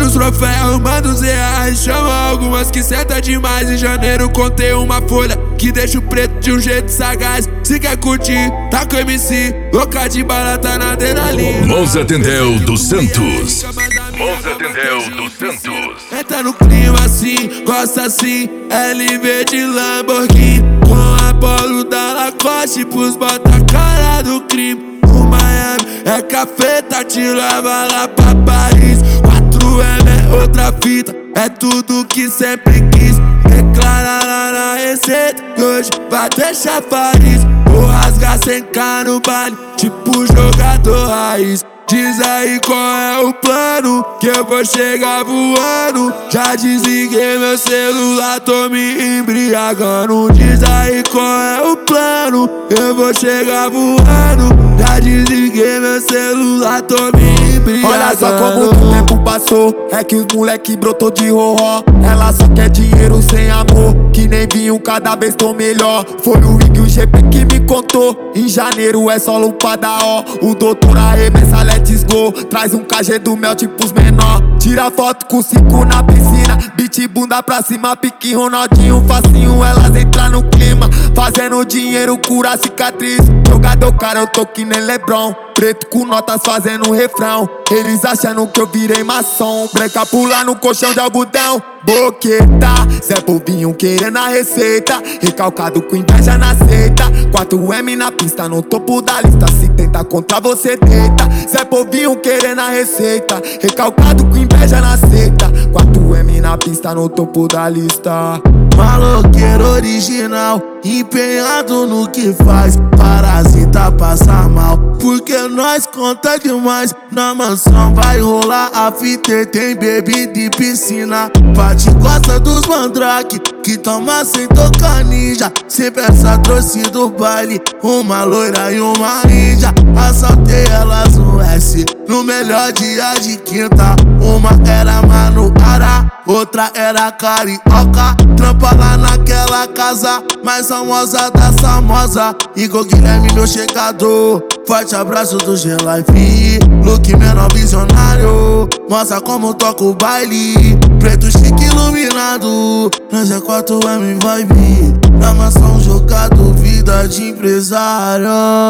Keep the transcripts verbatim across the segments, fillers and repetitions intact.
os troféus, manda os reais. Chama algumas que senta demais. Em janeiro contei uma folha que deixa o preto de um jeito sagaz. Se quer curtir, tá com M C, louca de barata na adrenalina. Monza Tendel dos Santos. Monza Tendel dos Santos. Entra no clima assim, gosta assim, L V de Lamborghini, com a polo da Lacoste pros bota cara do crime. O Miami é cafeta, te leva lá pra Paris. quatro M é outra fita, é tudo que sempre quis. Declara lá na receita que hoje vai deixar Paris. Vou rasgar sem K no baile, tipo jogador raiz. Diz aí qual é o plano, que eu vou chegar voando. Já desliguei meu celular, tô me embriagando. Diz aí qual é o plano, eu vou chegar voando. Já desliguei meu celular, tô me embriagando. Olha só como o tempo passou, é que os moleque brotou de roró. Ela só quer dinheiro sem amor, que nem vinho, cada vez tô melhor. Foi o Ig e o G P que me contou, em janeiro é só lupada, ó. O doutor arremessa, let's go. Traz um K G do mel tipo os menor. Tira foto com cinco na piscina, beat bunda pra cima, pique Ronaldinho, facinho, elas entram no clima. Fazendo dinheiro, cura cicatriz. Jogador cara, eu tô que nem LeBron. Preto com notas fazendo refrão. Eles achando que eu virei maçom. Branca pula no colchão de algodão. Boqueta, Zé Povinho querendo a receita. Recalcado com inveja na seita. quatro M na pista, no topo da lista. Se tenta contra você, deita. Zé Povinho querendo a receita. Recalcado com inveja na seita. quatro M na pista, no topo da lista. Maloqueiro original, empenhado no que faz. Parasita passa mal, porque nós conta demais. Na mansão vai rolar a fita, tem bebida e piscina. Pati gosta dos mandrake, que toma sem tocar ninja. Sempre essa trouxe do baile, uma loira e uma ninja. Assaltei elas no S, no melhor dia de quinta. Uma era Manuara, outra era carioca. Trampa lá naquela casa mais famosa da famosa. Igor Guilherme, meu chegador. Forte abraço do G-Life, look menor visionário. Mostra como toca o baile, preto chique iluminado. Nós é quatro M vibe, na mansão jogado, vida de empresário.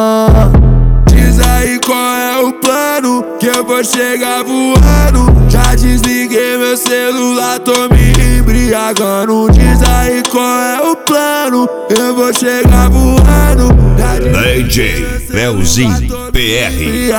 Diz aí qual é o plano, que eu vou chegar voando. Já desliguei meu celular, tô me embriagando. Diz aí qual é o plano, eu vou chegar voando. D J Belzinho P R.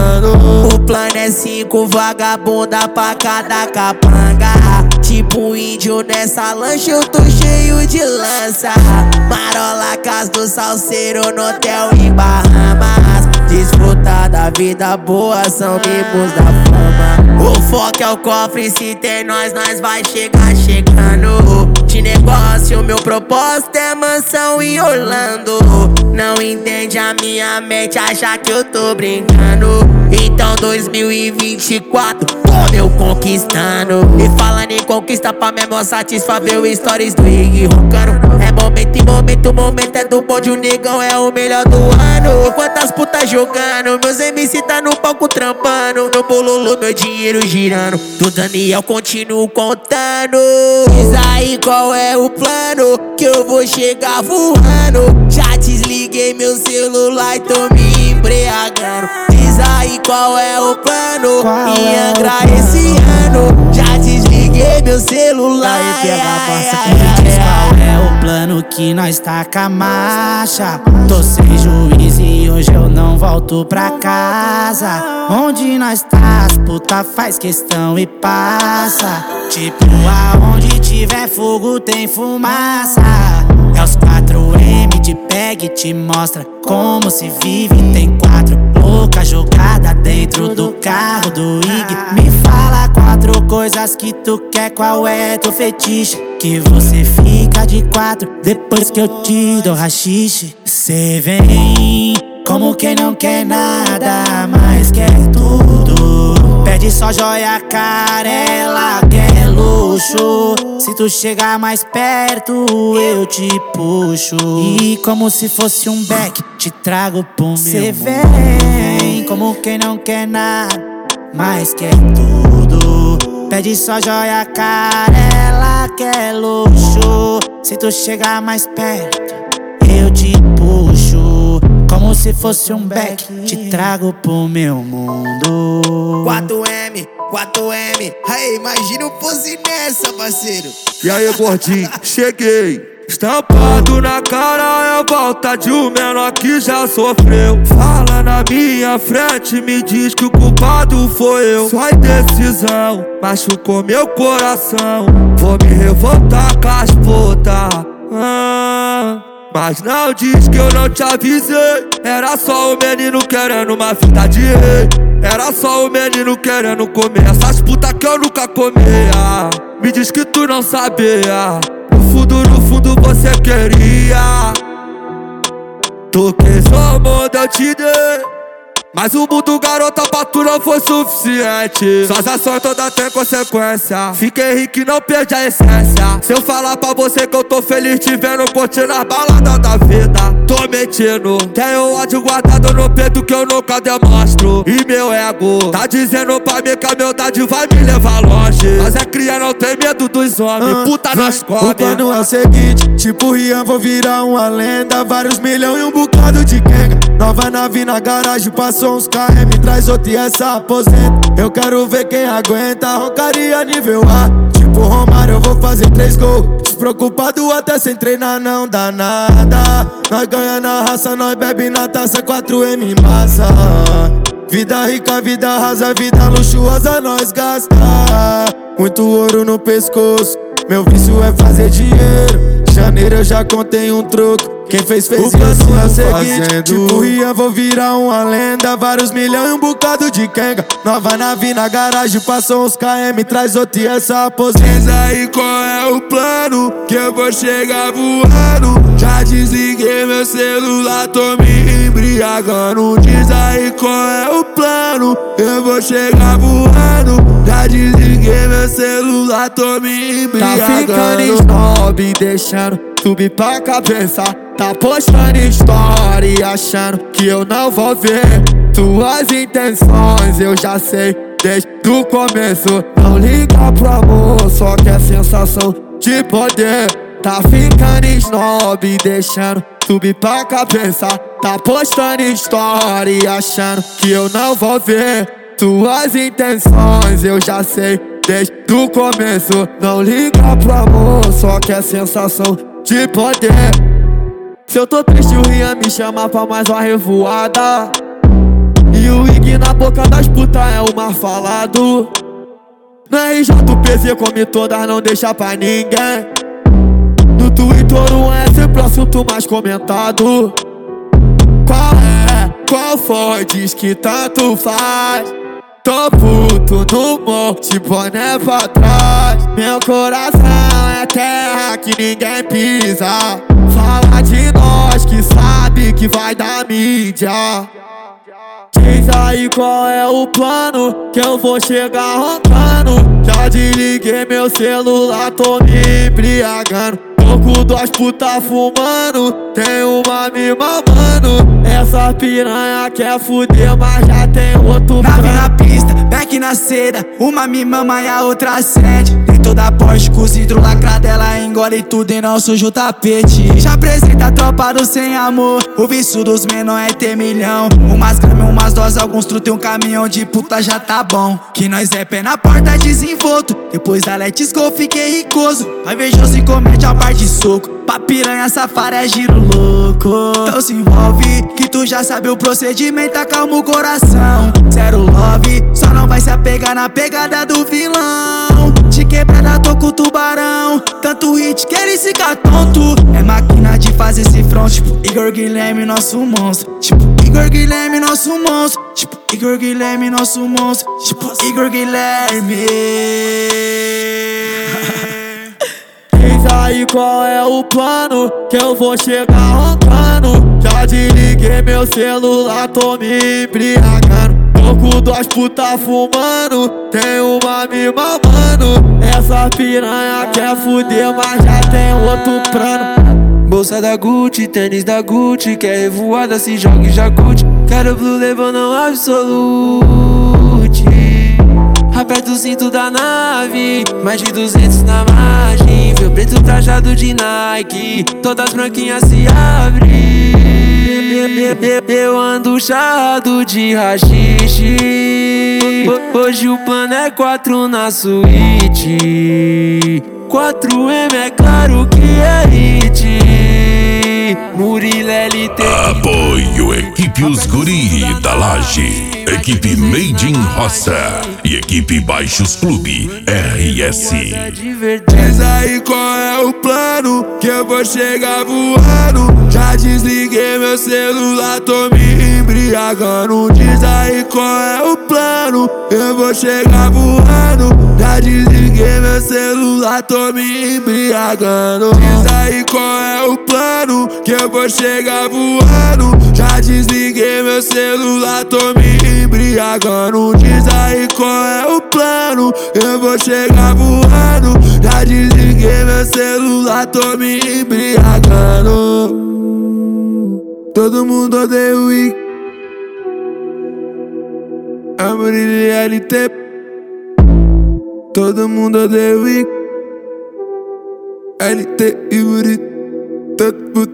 O plano é cinco vagabunda pra cada capanga. Tipo índio nessa lancha, eu tô cheio de lança. Marola, casa do salseiro no hotel em Bahamas. Desfrutar da vida boa, são mimos da fama. O foco é o cofre, se tem nós, nós vai chegar chegando. De negócio, meu propósito é mansão em Orlando. Não entende a minha mente, acha que eu tô brincando. Então dois mil e vinte e quatro, tô eu conquistando. E falando em conquista, pra mesmo satisfazer o stories do Ig roncando. É momento em momento, o momento é do bonde, o negão é o melhor do ano. Quantas putas jogando, meus M C tá no palco trampando. No bololo, meu dinheiro girando, do Daniel continuo contando. Diz aí qual é o plano, que eu vou chegar voando. Já desliguei meu celular e tô me embriagando. Diz aí qual é o plano, Qual em é Angra o esse ano. Já desliguei meu celular. Aí pega a pasta ai, que me diz ai, qual é o plano que nós taca a marcha. Tô sem juiz e hoje eu não volto pra casa. Onde nós tá, as puta faz questão e passa. Tipo aonde tiver fogo tem fumaça. É os quatro M de peg, te mostra como se vive. Tem quatro louca jogada dentro do carro do Ig. Me fala quatro coisas que tu quer, qual é teu fetiche? Que você fica de quatro depois que eu te dou rachixe. Cê vem como quem não quer nada, mas quer tudo. Pede só joia cara, ela quer luxo. Se tu chegar mais perto, eu te puxo. E como se fosse um beck, te trago pro meu. Cê vem como quem não quer nada, mas quer tudo. Pede Pede só joia cara, ela quer luxo. Se tu chegar mais perto, eu te puxo. Como se fosse um beck, te trago pro meu mundo. quatro M, quatro M, aí imagina eu fosse nessa, parceiro. E aí, gordinho, cheguei. Estampado na cara é a volta de um menor que já sofreu. Fala na minha frente, me diz que o culpado foi eu. Sua indecisão machucou meu coração. Vou me revoltar com as putas, ah, mas não diz que eu não te avisei. Era só o menino querendo uma vida de rei. Era só o menino querendo comer essas putas que eu nunca comia. Me diz que tu não sabia. No fundo, no fundo você queria. Tu quis o mundo, eu te dei, mas o mundo, garota, pra tu não foi suficiente. Suas ações todas têm consequência. Fiquei rico e não perdi a essência. Se eu falar pra você que eu tô feliz te vendo curtindo as baladas da vida, tô mentindo. Tenho ódio guardado no peito que eu nunca demonstro. E meu ego tá dizendo pra mim que a humildade vai me levar longe. Mas é cria, não tem medo dos homens, puta nas cobras. O plano é o seguinte, tipo Rian, vou virar uma lenda. Vários milhões e um bocado de quenga. Nova nave na garagem, passou uns K M, traz outra e essa aposenta. Eu quero ver quem aguenta, roncaria nível A. Tipo Romário, eu vou fazer três gols. Despreocupado até sem treinar, não dá nada. Nós ganha na raça, nós bebe na taça, quatro M massa. Vida rica, vida rasa, vida luxuosa nós gasta. Muito ouro no pescoço, meu vício é fazer dinheiro. Janeiro eu já contei um troco, quem fez fez. O plano é o seguinte, tipo Rian, vou virar uma lenda. Vários milhões e um bocado de quenga. Nova nave na garagem, passou uns K M, traz outra e essa aposenta. Diz aí qual é o plano, que eu vou chegar voando. Já desliguei meu celular, tô me embriagando. Diz aí qual é o plano, eu vou chegar voando. Já desliguei meu celular, tô me embriagando. Tá ficando snob, deixando subir pra cabeça. Tá postando story, achando que eu não vou ver tuas intenções, eu já sei desde o começo. Não liga pro amor, só quer sensação de poder. Tá ficando snob, deixando subir pra cabeça. Tá postando story, achando que eu não vou ver tuas intenções, eu já sei desde o começo. Não liga pro amor, só quer sensação de poder. Se eu tô triste, o Rian me chama pra mais uma revoada. E o Ig na boca das putas é o mais falado. Na R J o P Z come todas, não deixa pra ninguém. No Twitter o é sempre o assunto mais comentado. Qual é? Qual foi? Diz que tanto faz. Tô puto no monte, boné pra trás. Meu coração é terra que ninguém pisa. Fala de nós que sabe que vai dar mídia. Diz aí qual é o plano, que eu vou chegar roncando. Já desliguei meu celular, tô me embriagando. Tô com duas putas fumando, tem uma me mamando. Essa piranha quer fuder, mas já tem outro plano. Nave na pista, back na seda, uma me mama e a outra acende. Tem toda a Porsche com os vidros lacrados, ela engole tudo e não suja o tapete. Já apresenta a tropa do sem amor, o vício dos menor é ter milhão. Umas gramas, umas doses, alguns truta e um caminhão de puta já tá bom. Que nós é pé na porta desenvolto, depois da Let's Go fiquei ricoso. Vai invejoso e comete a par de soco, pra piranha safara é giro louco. Então se envolve, que tu já sabe o procedimento, acalma o coração. Zero love, só não vai se apegar na pegada do vilão. De quebrada tô com o tubarão, tanto hit que ele fica tonto. É máquina de fazer esse front, tipo Igor Guilherme, nosso monstro. Tipo Igor Guilherme, nosso monstro. Tipo Igor Guilherme, nosso monstro. Tipo Igor Guilherme. Diz aí qual é o plano, que eu vou chegar roncando. Já desliguei meu celular, tô me embriagando. Tô com duas putas fumando, tem uma me mamando. Essa piranha quer fuder, mas já tem outro plano. Bolsa da Gucci, tênis da Gucci, quer revoada, se joga e já curte. Quero Blue Label, não Absolute. Aperta o cinto da nave, mais de duzentos na margem. Vê o preto trajado de Nike, todas branquinhas se abrem. Eu ando charrado de rachixe. Hoje o plano é quatro na suíte. quatro M é claro que é hit. Murilo L T. Apoio Equipe Os Guri da Laje, Equipe Made in Roça e Equipe Baixos Clube R S. Diz aí qual é o plano, que eu vou chegar voando. Já desliguei meu celular, tô me embriagando. Diz aí qual é o plano, eu vou chegar voando. Já desliguei meu celular, tô me embriagando. Diz aí qual é o plano, que eu vou chegar voando. Já desliguei meu celular, tô me embriagando. Diz aí qual é o plano, eu vou chegar voando. Já desliguei meu celular, tô me embriagando. Todo mundo odeia o Wick, a Murilo L T. Todo mundo odeia o Wick, L T e Murilo. Todo mundo